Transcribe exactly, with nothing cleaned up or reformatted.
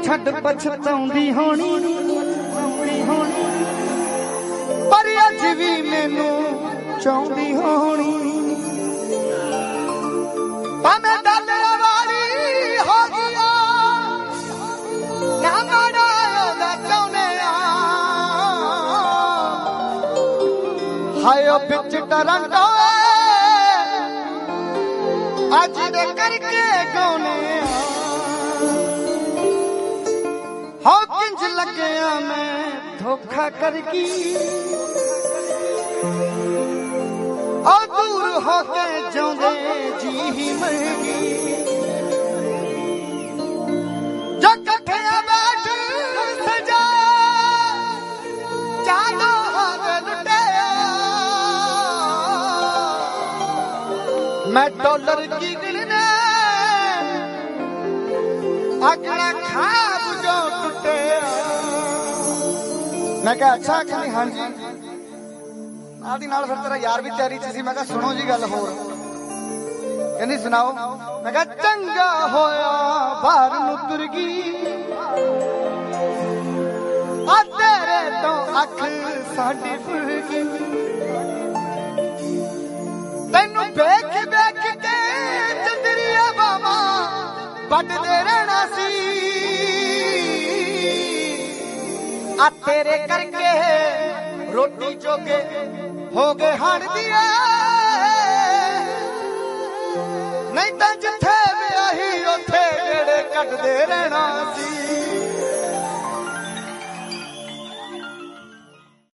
छड़ पछताउंदी होनी होनी पर अज भी मैनू चाहुंदी होनी भावें डाले वाली हो गया ना माड़ा ओदा चाहुंदे आ हाय ओ बिच टरंटो अज दे करके गौने हो किंज लग्या मैं धोखा करगी ओ दूर होके जांदे जी ही मरगी जो कठे बैठ सजा चादो हाथ लुटे मैं डॉलर की गिनने अगला खाब जो टूटे मैं क्या अच्छा कि हाँ जी नाल दी नाल फिर तेरा यार भी तैयारी च सी मैं क्या सुनो जी गल होर कहंदी सुनाओ मैं क्या चंगा होया बाहर नुतर गई आ तेरे तो अख साडी फुर गई तैनू वेख वेख के चंदरिया बाबा बटदे रहना सी आ तेरे करके रोटी जोगे हो गए हड़ दिए नहीं तो